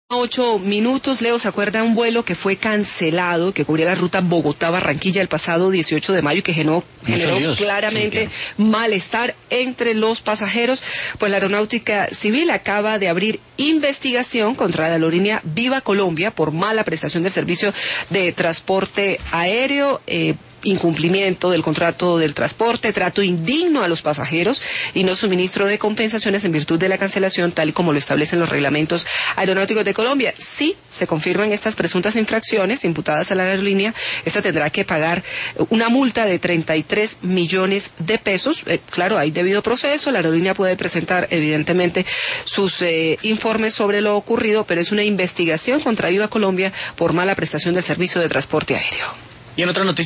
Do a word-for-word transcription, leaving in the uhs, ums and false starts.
Ocho minutos. Leo, ¿se acuerda un vuelo que fue cancelado, que cubría la ruta Bogotá-Barranquilla el pasado dieciocho de mayo y que generó, generó claramente sí, malestar entre los pasajeros? Pues la Aeronáutica Civil acaba de abrir investigación contra la aerolínea Viva Colombia por mala prestación del servicio de transporte aéreo, eh, incumplimiento del contrato del transporte, trato indigno a los pasajeros y no suministro de compensaciones en virtud de la cancelación, tal y como lo establecen los reglamentos aeronáuticos de Colombia. Si se confirman estas presuntas infracciones imputadas a la aerolínea, esta tendrá que pagar una multa de treinta y tres millones de pesos. Eh, claro, hay debido proceso, la aerolínea puede presentar evidentemente sus eh, informes sobre lo ocurrido, pero es una investigación contra Viva Colombia por mala prestación del servicio de transporte aéreo. Y en otra noticia